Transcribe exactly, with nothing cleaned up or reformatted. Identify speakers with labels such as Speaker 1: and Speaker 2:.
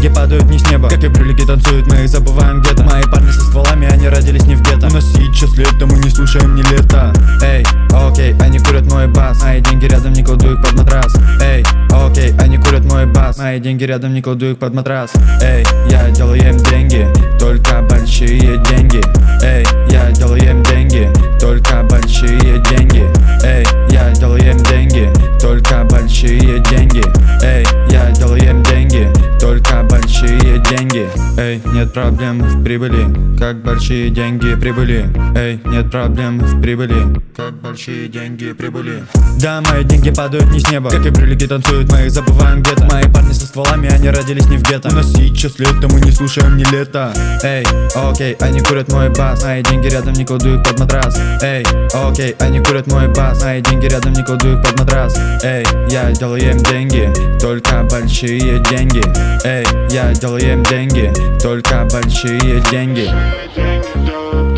Speaker 1: деньги падают не с неба, как и брюлики танцуют, мы их забываем где-то. Мои парни со стволами, они родились не в гетто. У нас сейчас лето, мы не слушаем не лето. Эй, окей, они курят мой бас. Мои деньги рядом, не кладу их под матрас. Эй, окей, они курят мой бас. Мои деньги рядом, не кладу их под матрас. Эй, я делаю им деньги, только большие деньги. Эй, я делаю им деньги, только большие деньги. Эй, я делаю им деньги, только большие деньги. Эй, я делаю им деньги, только большие деньги. Эй, нет проблем в прибыли, как большие деньги прибыли. Эй, нет проблем в прибыли, как большие деньги прибыли. Да, мои деньги падают не с неба, как и брюлики танцуют, мы их забываем где-то. Мои парни со стволами, они родились не в гетто. У нас сейчас лето, мы не слушаем не лето. Эй, окей, они курят мой бас. Мои деньги рядом, не кладу их под матрас. Эй, окей, они курят мой бас. Мои деньги рядом, не кладу их под матрас. Эй, я делаю им деньги, только большие деньги. Эй, я делаю им деньги, только большие деньги.